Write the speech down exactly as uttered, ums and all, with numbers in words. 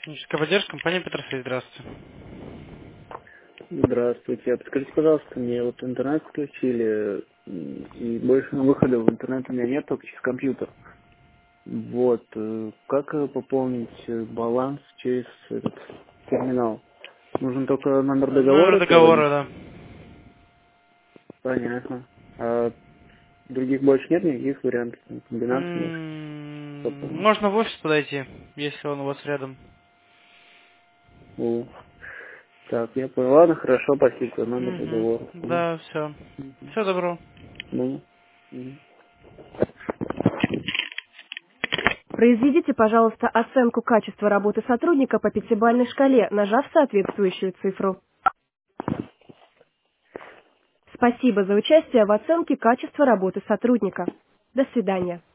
Техническая поддержка, компания Петросвет, здравствуйте. Здравствуйте. А подскажите, пожалуйста, мне вот интернет включили, м, и больше выхода в интернет у меня нет, только через компьютер. Вот. э, Как э, пополнить э, баланс через этот терминал? Нужно только номер Э, Номер договора свой договора, вводить? да. Понятно. А других больше нет никаких вариантов, там, комбинаций, может, М, пополнить? Можно в офис подойти, если он у вас рядом. О, так, я понял. Ладно, хорошо, спасибо. Номер Угу. договора. Понял. Да, все. Мгм. Все добро. Ну, мгм. Произведите, пожалуйста, оценку качества работы сотрудника по пятибалльной шкале, нажав соответствующую цифру. Спасибо за участие в оценке качества работы сотрудника. До свидания.